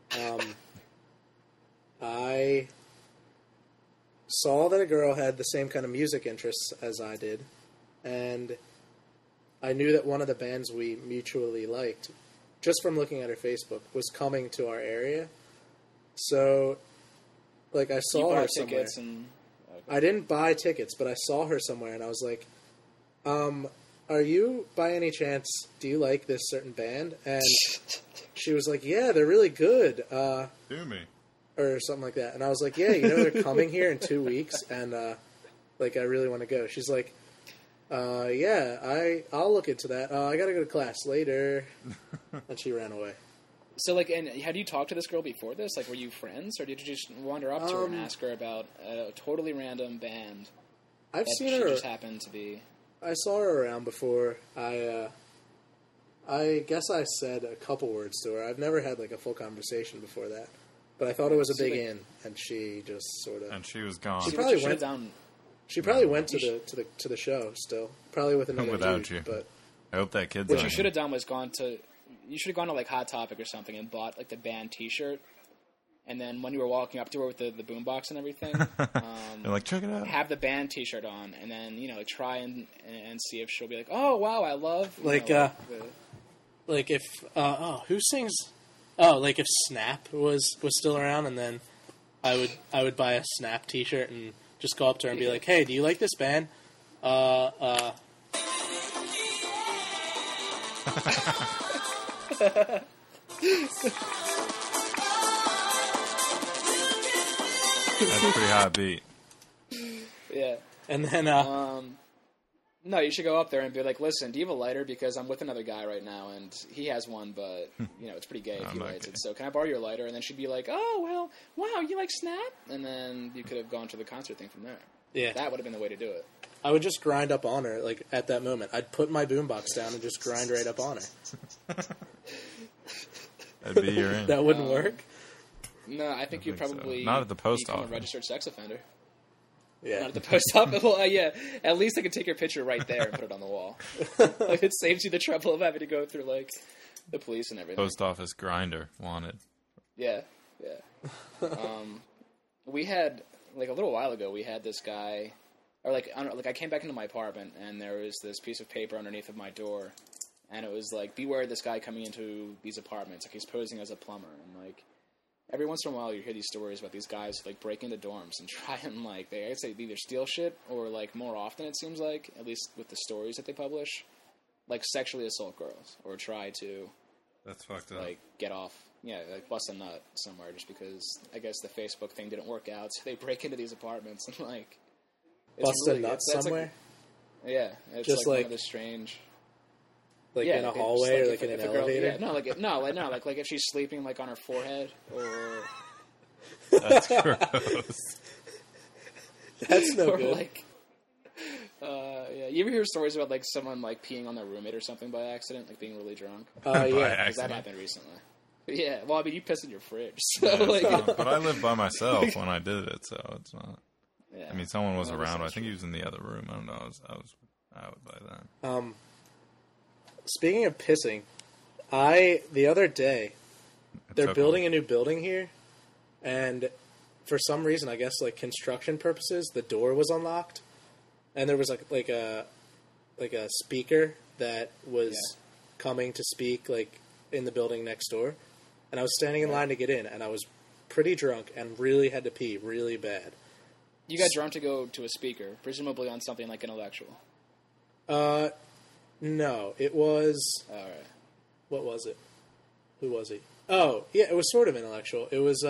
I saw that a girl had the same kind of music interests as I did, and I knew that one of the bands we mutually liked, just from looking at her Facebook, was coming to our area. So, like, I You saw her bought somewhere. tickets and. I didn't buy tickets, but I saw her somewhere, and I was like, are you, by any chance, do you like this certain band? And she was like, yeah, they're really good, Do me. or something like that. And I was like, yeah, you know, they're coming here in 2 weeks, and, like, I really want to go. She's like, yeah, I'll look into that. I gotta go to class later. And she ran away. So, like, and had you talked to this girl before this? Like, were you friends, or did you just wander up to her and ask her about a totally random band I've that seen she her. just happened to be? I saw her around before. I guess I said a couple words to her. I've never had like a full conversation before that, but I thought it was a So, big like- in, and she just sort of. And she was gone. She See, probably what you went- should've done. She probably went to the show still, probably with another Without dude. you. But I hope that kid's What on you here. should have done was you should have gone to like Hot Topic or something and bought like the band T-shirt, and then when you were walking up to her with the boombox and everything, You're like, check it out. have the band T-shirt on, and then like try and see if she'll be like, oh wow, I love you Like, know, like if who sings? Oh, like if Snap was still around, and then I would buy a Snap T-shirt and Just go up to her and be like, "Hey, do you like this band?" That's a pretty hot beat. Yeah. And then, no, you should go up there and be like, "Listen, do you have a lighter? Because I'm with another guy right now, and he has one, but it's pretty gay if he lights it. So can I borrow your lighter?" And then she'd be like, "Oh, well, wow, you like Snap?" And then you could have gone to the concert thing from there. Yeah, that would have been the way to do it. I would just grind up on her, like at that moment. I'd put my boombox down and just grind right up on her. That'd be your end. That wouldn't work. No, I think you'd probably not at the post become office. a registered sex offender. Yeah, not at the post office. Well, yeah, at least I could take your picture right there and put it on the wall. Like, it saves you the trouble of having to go through like the police and everything. Post office grinder wanted. Yeah. We had like a little while ago. We had this guy, or like I came back into my apartment and there was this piece of paper underneath of my door, and it was like, "Beware this guy coming into these apartments. Like, he's posing as a plumber." And like every once in a while, you hear these stories about these guys like break into dorms and try and like I'd say either steal shit or like more often it seems like, at least with the stories that they publish, like sexually assault girls or try to. That's fucked up. Like get off. Yeah, like bust a nut somewhere just because I guess the Facebook thing didn't work out, so they break into these apartments and like bust a nut somewhere. Like, yeah, it's just like one of the strange. Like in a hallway or like in an elevator. Like if she's sleeping like on her forehead or. That's gross. That's no or good. Like, yeah, you ever hear stories about like someone like peeing on their roommate or something by accident, like being really drunk? Yeah, because that happened recently. Yeah, well, I mean, you pissed in your fridge, so Yeah, like. But I lived by myself when I did it, so it's not. Yeah, I mean, someone was around. But I think he was in the other room. I don't know. I was out by then. Speaking of pissing, the other day, they're building a new building here, and for some reason, I guess like construction purposes, the door was unlocked, and there was like a speaker that was coming to speak like in the building next door, and I was standing in line to get in, and I was pretty drunk and really had to pee really bad. You got drunk to go to a speaker, presumably on something like intellectual. No, it was. All right. What was it? Who was he? Oh, yeah, it was sort of intellectual. It was,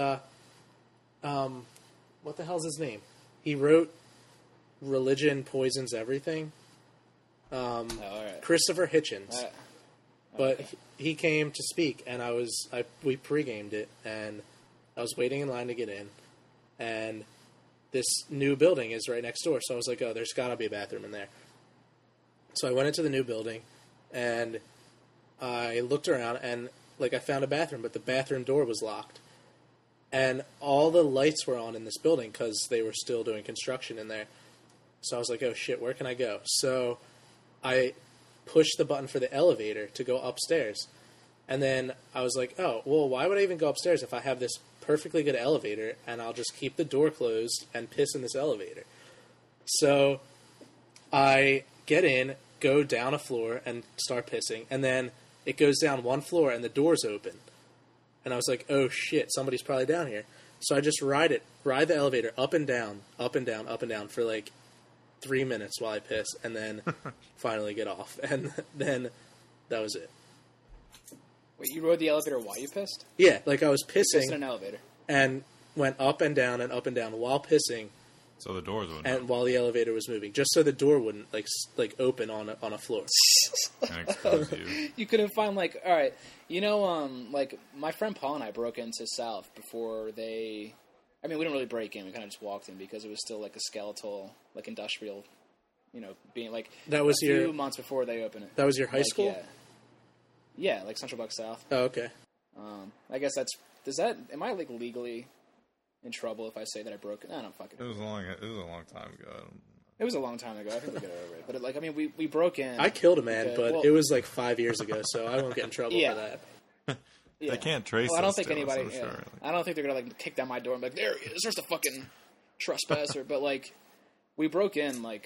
what the hell's his name? He wrote Religion Poisons Everything. All right. Christopher Hitchens. Okay. But he came to speak, and we pre-gamed it, and I was waiting in line to get in, and this new building is right next door, so I was like, oh, there's gotta be a bathroom in there. So I went into the new building, and I looked around, and like I found a bathroom, but the bathroom door was locked. And all the lights were on in this building because they were still doing construction in there. So I was like, oh shit, where can I go? So I pushed the button for the elevator to go upstairs. And then I was like, oh, well, why would I even go upstairs if I have this perfectly good elevator and I'll just keep the door closed and piss in this elevator? So I get in, go down a floor, and start pissing. And then it goes down one floor, and the door's open. And I was like, oh, shit, somebody's probably down here. So I just ride the elevator up and down, up and down, up and down for like 3 minutes while I piss, and then finally get off. And then that was it. Wait, you rode the elevator while you pissed? Yeah, like I was pissing. In an elevator. And went up and down while pissing. So the doors wouldn't. And while the elevator was moving, just so the door wouldn't like open on a floor. And expose you. You couldn't find like, all right, like my friend Paul and I broke into South before they. I mean, we didn't really break in. We kind of just walked in because it was still like a skeletal, like industrial, being like that was a few months before they opened it. That was your high school. Yeah, like Central Buck South. Oh, okay. I guess am I like legally in trouble if I say that I broke it? I don't fucking. It was a long time ago. It was a long time ago. I think we get over it. But like, I mean, we broke in. I killed a man, but it was like 5 years ago, so I won't get in trouble for that. Yeah. They can't trace. I don't think anybody. Us, sure. I don't think they're gonna like kick down my door and be like, there he is. There's the fucking trespasser. But like, we broke in like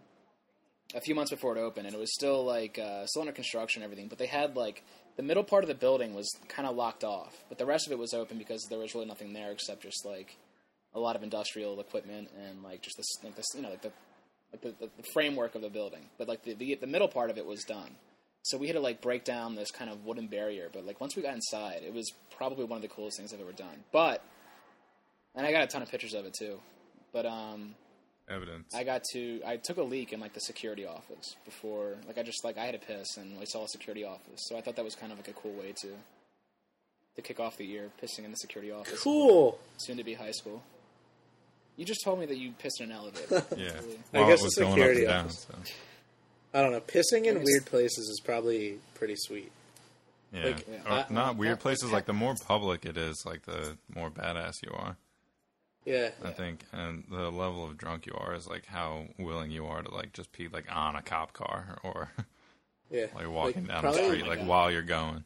a few months before it opened, and it was still like still under construction and everything. But they had like the middle part of the building was kind of locked off, but the rest of it was open because there was really nothing there except just like a lot of industrial equipment and like just the framework of the building. But like the middle part of it was done. So we had to like break down this kind of wooden barrier. But like once we got inside, it was probably one of the coolest things I've ever done. And I got a ton of pictures of it too. But evidence. I took a leak in like the security office before. Like I had to piss and I saw a security office. So I thought that was kind of like a cool way to kick off the year, pissing in the security office. Cool. Soon to be high school. You just told me that you pissed in an elevator. Yeah. I guess the security down, office. so. I don't know. Pissing in weird places is probably pretty sweet. Yeah. Like, Or not weird places. Like the more public it is, like the more badass you are. Yeah. I think, and the level of drunk you are is like how willing you are to like just pee like on a cop car or like walking down the street like while you're going.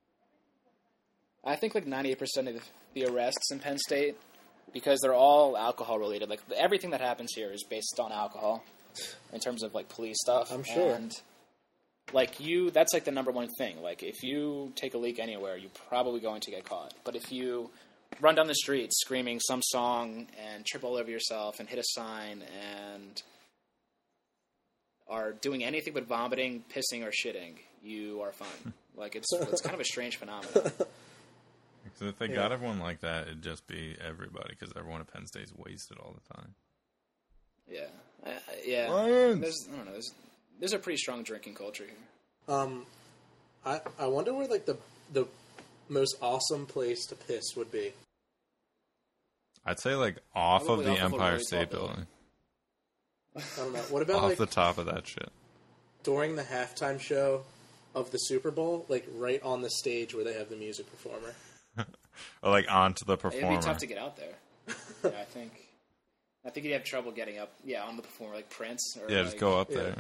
I think like 98% of the arrests in Penn State, because they're all alcohol related. Like everything that happens here is based on alcohol, in terms of like police stuff. I'm sure. And like that's like the number one thing. Like if you take a leak anywhere, you're probably going to get caught. But if you run down the street screaming some song and trip all over yourself and hit a sign and are doing anything but vomiting, pissing, or shitting, you are fine. Like it's kind of a strange phenomenon. Because if they got everyone like that, it'd just be everybody. Because everyone at Penn State's wasted all the time. Yeah, yeah. Lions! I don't know. There's a pretty strong drinking culture here. I wonder where like the most awesome place to piss would be. I'd say like off of Probably the off of a Empire really State tall Building. I don't know. What about Off like the top of that shit. during the halftime show of the Super Bowl, like right on the stage where they have the music performer? Or like onto the It'd performer. be tough to get out there. Yeah, I think you'd have trouble getting up. Yeah, on the performer, like Prince. Or just go up there.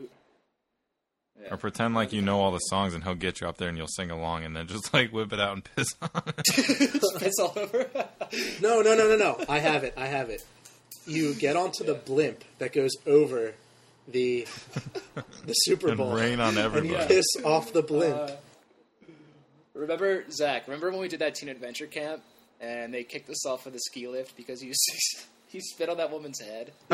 Yeah. Or pretend like you know all the songs and he'll get you up there and you'll sing along and then just like whip it out and piss on it. Piss all over. No. I have it. You get onto the blimp that goes over the Super And Bowl. rain on everybody. And you piss off the blimp. Remember, Zach? Remember when we did that teen adventure camp and they kicked us off of the ski lift because you spit on that woman's head? I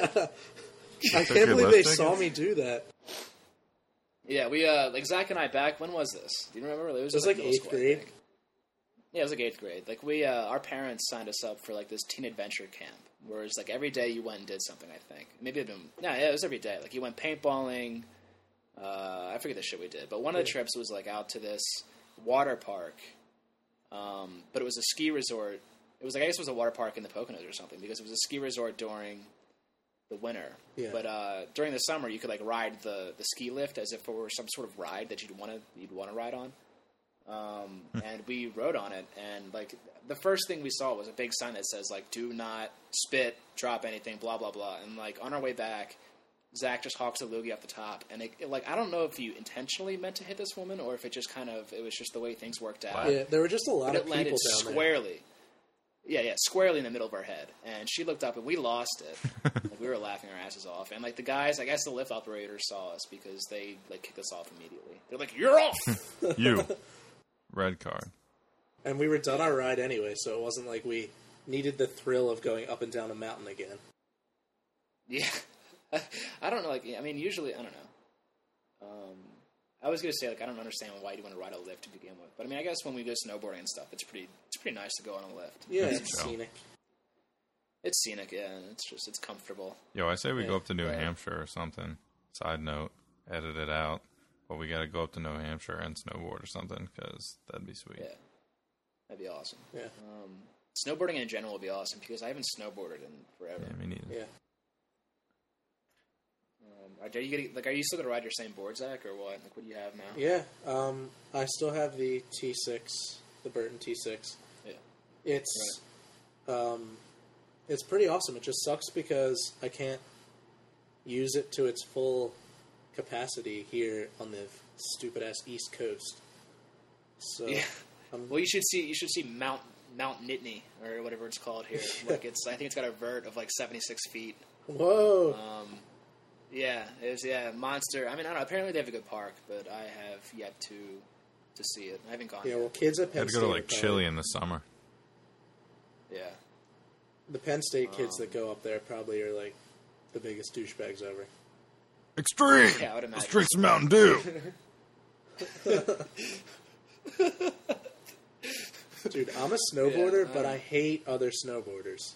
can't believe they saw me do that. Yeah, we like Zach and I back. When was this? Do you remember? It was like middle 8th school, I grade. think. Yeah, it was like 8th grade. Like we, our parents signed us up for like this teen adventure camp, where it's like every day you went and did something. I think maybe it was every day. Like you went paintballing. I forget the shit we did, but one of the trips was like out to this water park. But it was a ski resort. It was like I guess it was a water park in the Poconos or something because it was a ski resort during the winter. Yeah. But during the summer, you could like ride the ski lift as if it were some sort of ride that you'd want to ride on. And we rode on it, and like the first thing we saw was a big sign that says like "Do not spit, drop anything," blah blah blah. And like on our way back, Zach just hawks a loogie off the top, and it, like I don't know if you intentionally meant to hit this woman or if it just it was just the way things worked out. Yeah, there were just a lot but of it landed people down squarely. Yeah, squarely in the middle of our head, and she looked up, and we lost it. Like, we were laughing our asses off, and like the guys, I guess the lift operators saw us because they like kicked us off immediately. They're like, "You're off." You. Red card. And we were done our ride anyway, so it wasn't like we needed the thrill of going up and down a mountain again. Yeah, I don't know. Like, I mean, usually I don't know. I was gonna say like I don't understand why you want to ride a lift to begin with, but I mean, I guess when we go snowboarding and stuff, it's pretty nice to go on a lift. Yeah, That's it's chill. scenic. It's scenic, yeah, and it's comfortable. Yo, I say we go up to New Right. Hampshire or something. Side note, edit it out. But we got to go up to New Hampshire and snowboard or something because that'd be sweet. Yeah, that'd be awesome. Yeah. Snowboarding in general would be awesome because I haven't snowboarded in forever. Yeah, me neither. Yeah. Are you still gonna ride your same board, Zach, or what? Like, what do you have now? Yeah, I still have the T6, the Burton T6. Yeah. It's pretty awesome. It just sucks because I can't use it to its full capacity here on the stupid ass East Coast. So, Yeah. Well, you should see Mount Nittany or whatever it's called here. Like I think it's got a vert of like 76 feet. whoa. Yeah, monster. I mean, I don't know. Apparently they have a good park, but I have yet to see it. I haven't gone. Yeah, yet. well, kids at I Penn had to State go to are like probably- Chile in the summer. Yeah. The Penn State kids that go up there probably are like the biggest douchebags ever. Extreme! Yeah, I would imagine. Let's drink some Mountain Dew! Dude, I'm a snowboarder, but I hate other snowboarders.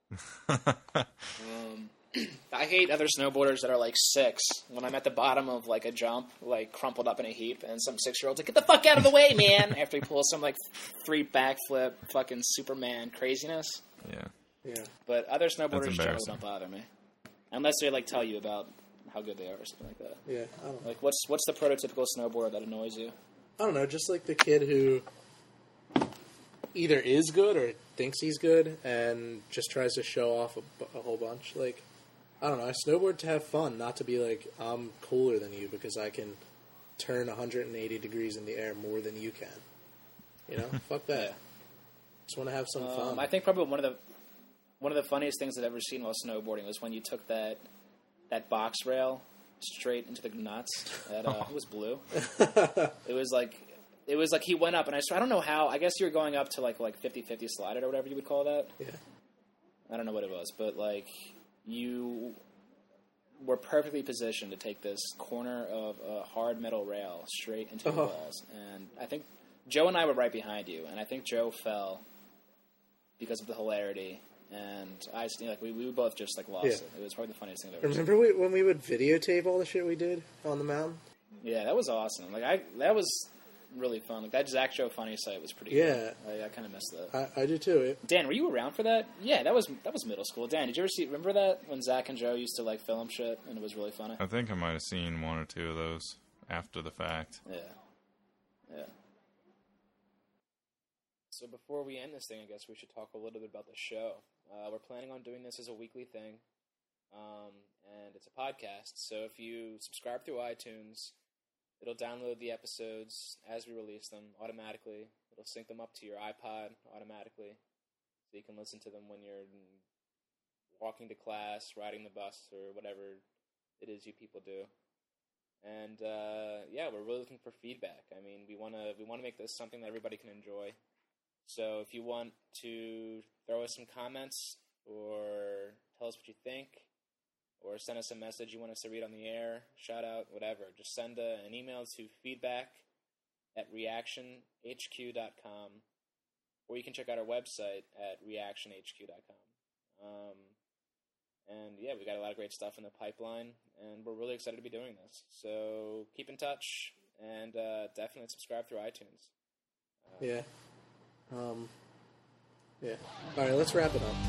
I hate other snowboarders that are like 6. When I'm at the bottom of like a jump, like crumpled up in a heap, and some 6-year-old's like, "Get the fuck out of the way, man!" After he pulls some like 3 backflip, fucking Superman craziness. Yeah. But other snowboarders generally don't bother me, unless they like tell you about how good they are or something like that. Yeah, I don't know. Like, what's the prototypical snowboarder that annoys you? I don't know, just like the kid who either is good or thinks he's good and just tries to show off a whole bunch. Like, I don't know, I snowboard to have fun, not to be like, I'm cooler than you because I can turn 180 degrees in the air more than you can. You know? Fuck that. Yeah. Just want to have some fun. I think probably one of the funniest things I've ever seen while snowboarding was when you took that box rail straight into the nuts. It was blue. It was like he went up, and I don't know how. I guess you were going up to like 50-50 slide it or whatever you would call that. Yeah. I don't know what it was, but like you were perfectly positioned to take this corner of a hard metal rail straight into the walls. And I think Joe and I were right behind you, and I think Joe fell because of the hilarity. And I, we both just like lost it. It was probably the funniest thing I've ever seen. Remember when we would videotape all the shit we did on the mountain? Yeah, that was awesome. That was really fun. Like that Zach Show funny site was pretty good. I kind of missed that. I do too. Dan, were you around for that? Yeah, that was middle school. Dan, did you ever remember that when Zach and Joe used to like film shit and it was really funny? I think I might have seen 1 or 2 of those after the fact. Yeah. So before we end this thing, I guess we should talk a little bit about the show. We're planning on doing this as a weekly thing, and it's a podcast. So if you subscribe through iTunes, it'll download the episodes as we release them automatically. It'll sync them up to your iPod automatically, so you can listen to them when you're walking to class, riding the bus, or whatever it is you people do. And we're really looking for feedback. I mean, we want to make this something that everybody can enjoy. So if you want to throw us some comments or tell us what you think or send us a message you want us to read on the air, shout out, whatever, just send an email to feedback@reactionhq.com, or you can check out our website at reactionhq.com. We got a lot of great stuff in the pipeline, and we're really excited to be doing this. So keep in touch, and definitely subscribe through iTunes. All right, let's wrap it up.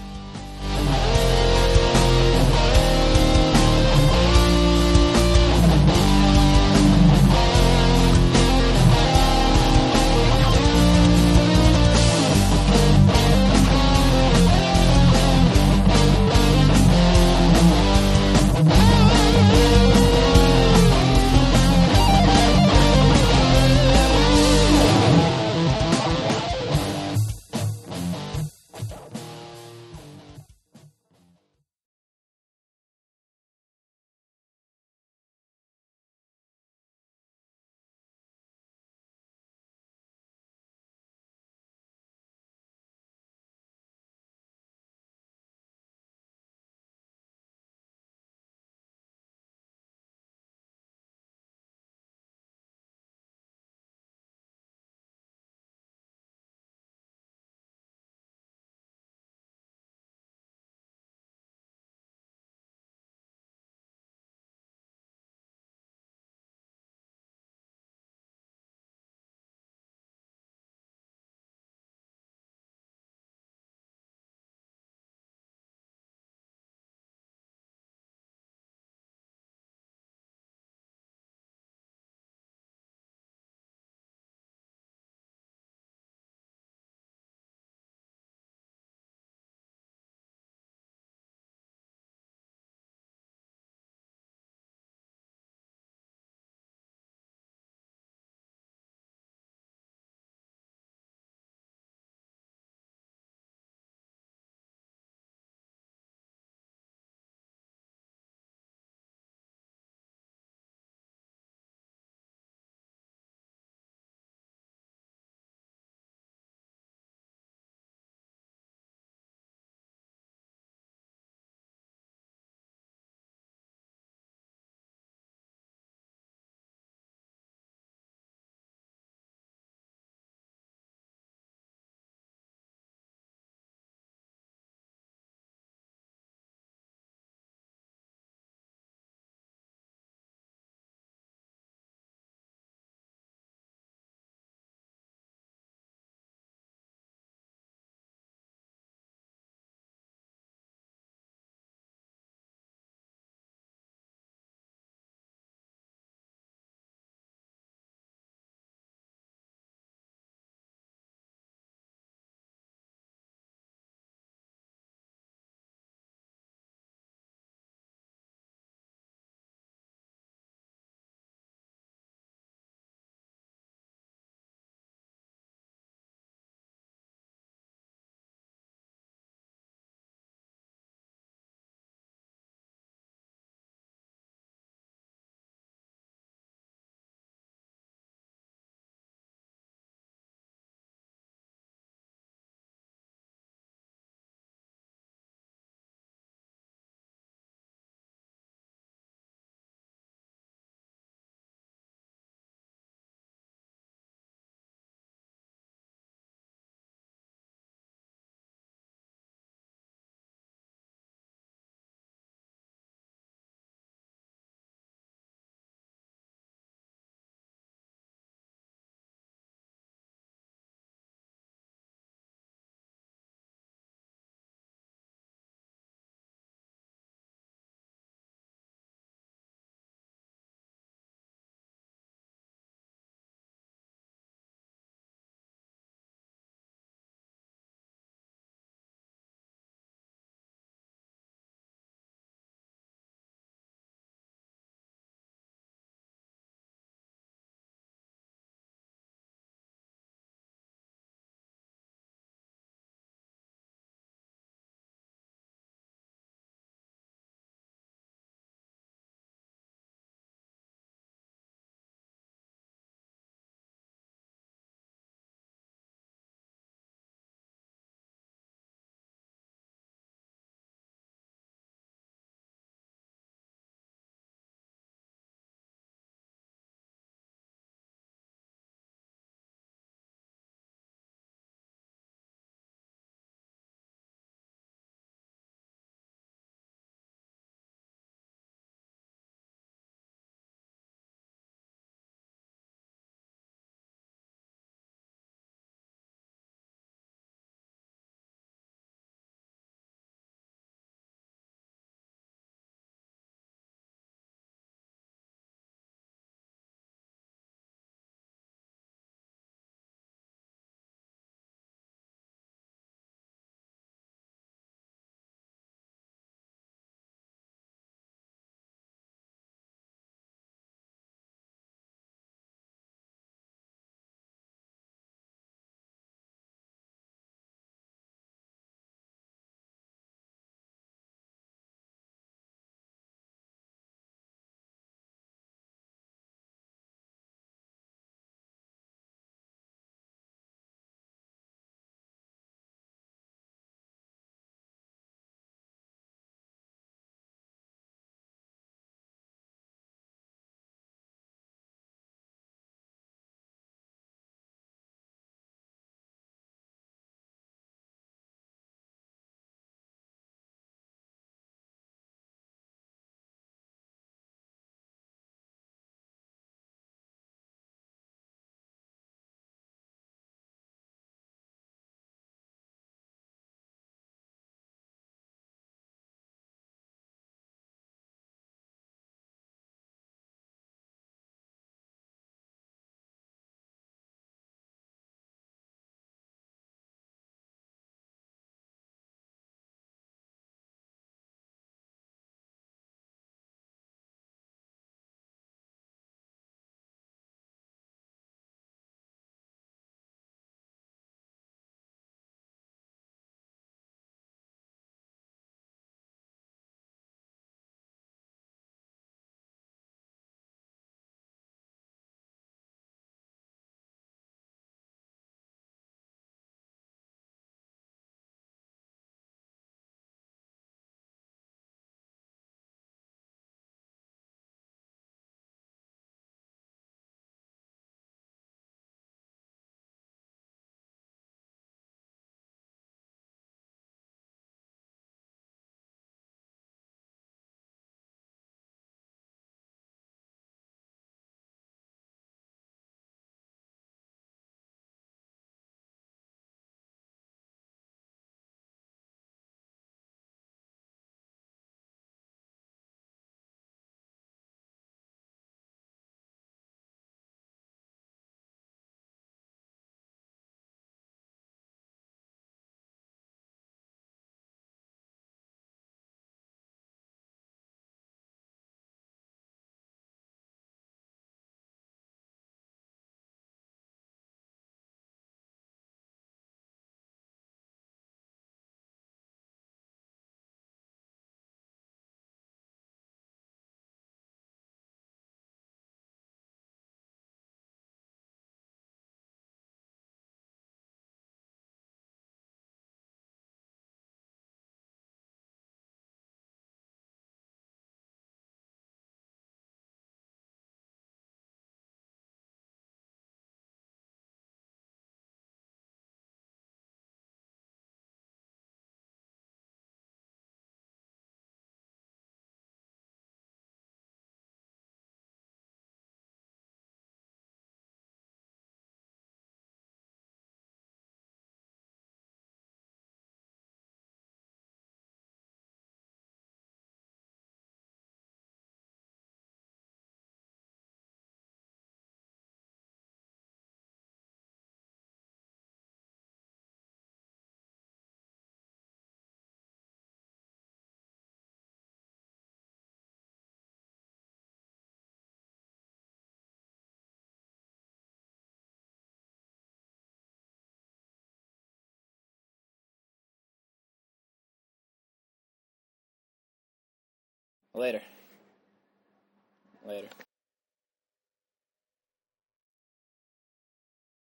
Later. Later.